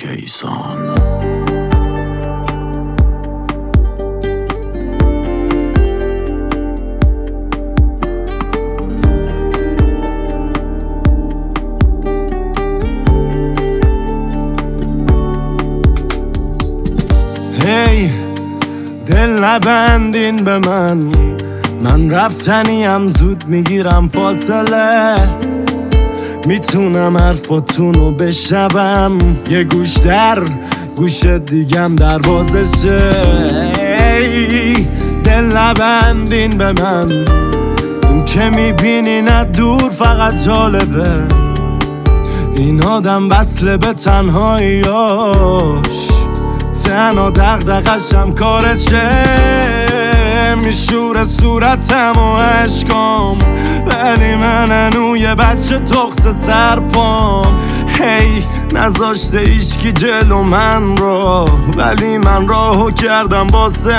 کیسان. هی دل نبندین به من رفتنیم، زود میگیرم فاصله. میتونم حرفاتونو بشنوم، یه گوش در گوش دیگم دروازشه. هی دل نبندین به من، اون که میبینین از دور فقط جالبه. این آدم وصله به تنهاییاش، تنها دغدغه‌شم کارشه. میشوره صورتم و عشقام، ولی من هنو یه بچه تخص سرپام. هی نذاشته ایشکی جلو من رو، ولی من راهو کردم واسه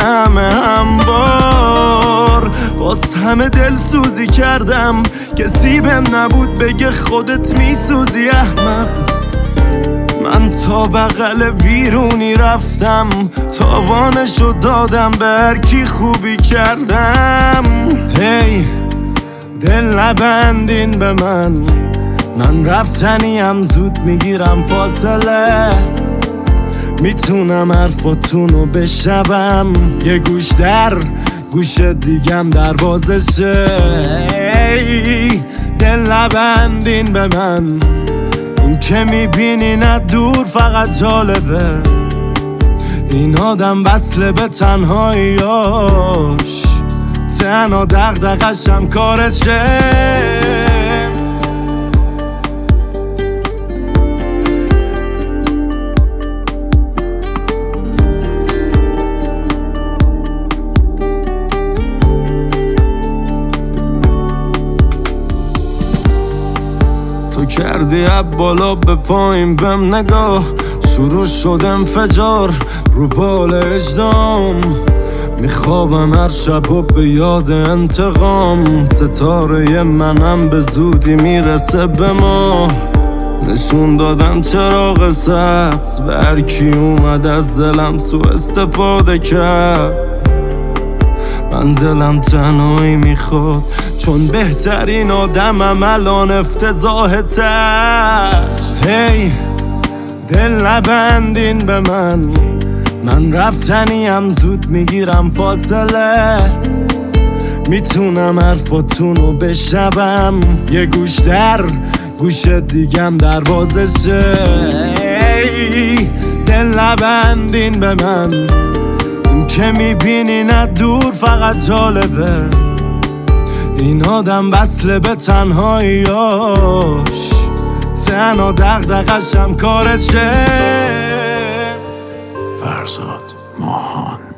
همبار. واسه همه دل سوزی کردم، کسی بهم نبود بگه خودت میسوزی احمق. من تا بغل ویرونی رفتم، تاوانشو دادم به هر کی خوبی کردم. هی دل نبندین به من رفتنیم، زود میگیرم فاصله. میتونم حرفاتونو بشنوم، یه گوش در گوش دیگم دروازشه. هی دل نبندین به من، اون که میبینین از دور فقط جالبه. این آدم وصله به تنهاییاش، تنها دغدغه‌شم کارشه. تو کردی از بالا به پایین بهم نگاه، شروع شد انفجار رو بال اجدام. میخوابم هر شب و به یاد انتقام، ستاره منم به زودی میرسه به ما. نشون دادم چراغ سبز به هر کی اومد از دلم سوء استفاده کرد. من دلم تنهایی میخواد، چون بهترین آدمم الان افتضاح تش. هی دل نبندین به من رفتنیم، زود میگیرم فاصله. میتونم حرفاتونو بشنوم، یه گوش در گوش دیگم دروازشه. هی دل نبندین به من، اون که میبینین از دور فقط جالبه. این آدم وصله به تنهاییاش، تنها دغدغه‌شم کارشه. فرزاد ماهان.